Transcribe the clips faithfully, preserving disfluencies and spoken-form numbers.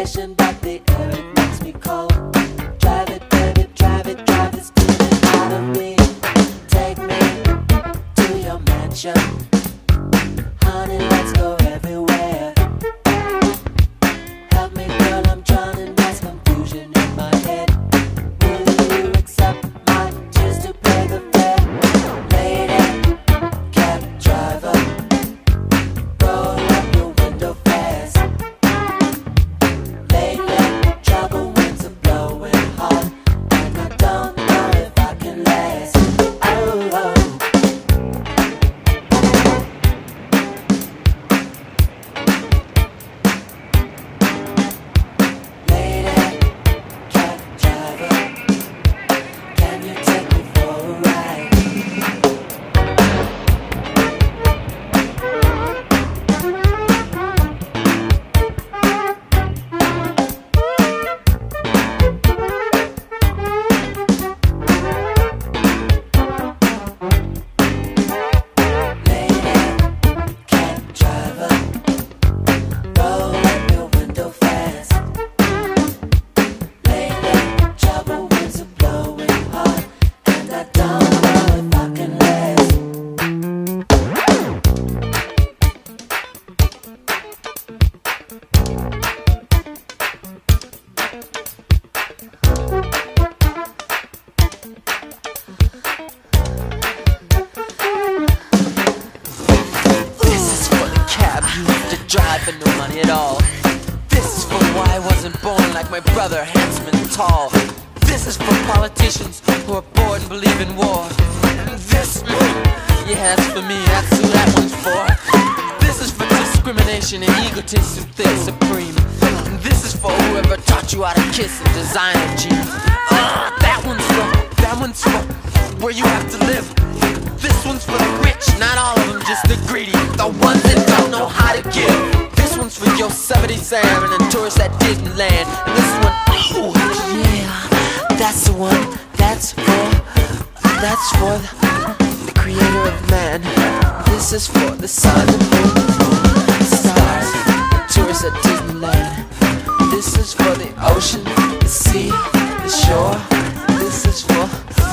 station, but the air it makes me cold. Drive it, baby, drive it, drive this demon out of me. Take me to your mansion, honey, let's go everywhere. Help me, girl, I'm drowning, there's confusion in my head. Will you accept my tears to pay the fare? Lady, cab driver, roll up your window fast. Lately, trouble winds are blowing hard, and I don't know if I can last. Oh, oh. Drive for no money at all. This is for why I wasn't born like my brother, handsome and tall. This is for politicians who are bored and believe in war. And this, yeah, that's for me, that's who that one's for. This is for discrimination and egotists who think supreme. And this is for whoever taught you how to kiss and design a jeans. Uh, that one's for, that one's for where you have to live. This one's for the rich, not all of them, just the greedy, the ones that don't know how to give. This one's for Yosemite Sam and the tourists at Disneyland. And this one, oh yeah, that's the one. That's for, that's for the, the creator of man. This is for the sun, the moon, the stars, the tourists at Disneyland. This is for the ocean, the sea, the shore. This is for,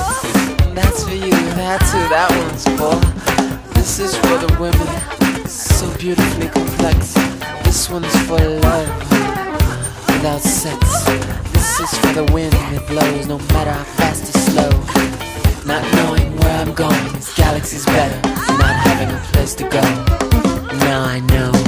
that's for you, that's who that one's for. This is for the women, so beautifully complex. This one's for love, without sex. This is for the wind that blows, no matter how fast or slow. Not knowing where I'm going, this galaxy's better than not having a place to go. Now I know.